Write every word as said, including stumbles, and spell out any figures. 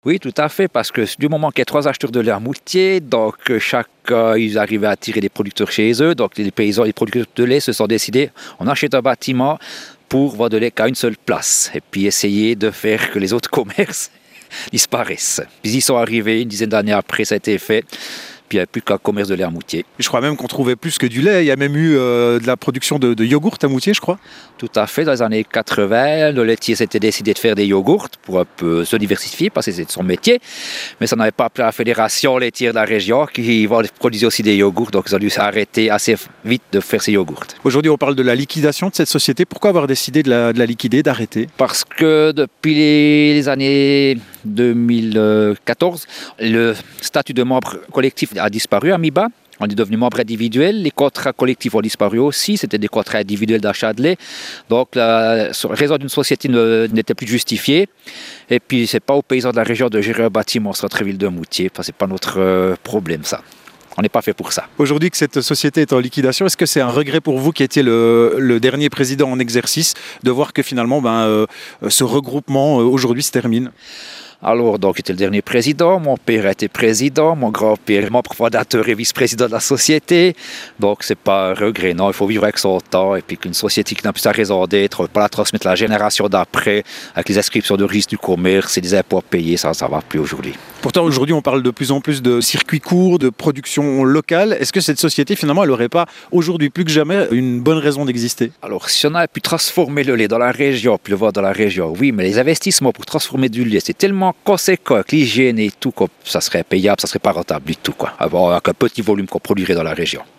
Oui, tout à fait, parce que du moment qu'il y a trois acheteurs de lait à Moutier, donc euh, chaque, euh, ils arrivaient à attirer des producteurs chez eux, donc les paysans, les producteurs de lait se sont décidés, on achète un bâtiment pour vendre de lait qu'à une seule place, et puis essayer de faire que les autres commerces disparaissent. Puis ils sont arrivés, une dizaine d'années après, ça a été fait. Puis il n'y avait plus qu'un commerce de lait à Moutier. Je crois même qu'on trouvait plus que du lait. Il y a même eu euh, de la production de, de yogourt à Moutier, je crois. Tout à fait. Dans les années quatre-vingts, le laitier s'était décidé de faire des yogourts pour un peu se diversifier, parce que c'était son métier. Mais ça n'avait pas appelé la fédération laitière de la région qui produisait aussi des yogourts. Donc ils ont dû s'arrêter assez vite de faire ces yogourts. Aujourd'hui, on parle de la liquidation de cette société. Pourquoi avoir décidé de la, de la liquider, d'arrêter? Parce que depuis les années deux mille quatorze, le statut de membre collectif a disparu à MIBA. On est devenu membre individuel. Les contrats collectifs ont disparu aussi. C'était des contrats individuels d'achat de lait. Donc la raison d'une société ne, n'était plus justifiée. Et puis c'est pas aux paysans de la région de gérer un bâtiment centre-ville de Moutier. Enfin, c'est pas notre euh, problème ça. On n'est pas fait pour ça. Aujourd'hui que cette société est en liquidation, est-ce que c'est un regret pour vous qui étiez le, le dernier président en exercice de voir que finalement ben, euh, ce regroupement euh, aujourd'hui se termine? Alors, donc, j'étais le dernier président, mon père a été président, mon grand-père est membre fondateur et vice-président de la société. Donc, c'est pas un regret, non, il faut vivre avec son temps. Et puis qu'une société qui n'a plus sa raison d'être, pas la transmettre à la génération d'après, avec les inscriptions de risque du commerce et des impôts à payer, ça, ça va plus aujourd'hui. Pourtant, aujourd'hui, on parle de plus en plus de circuits courts, de production locale. Est-ce que cette société, finalement, elle n'aurait pas, aujourd'hui plus que jamais, une bonne raison d'exister? Alors, si on avait pu transformer le lait dans la région, puis le vendre dans la région, oui, mais les investissements pour transformer du lait, c'est tellement conséquent avec l'hygiène et tout, ça serait payable, ça serait pas rentable du tout, quoi. Avec un petit volume qu'on produirait dans la région.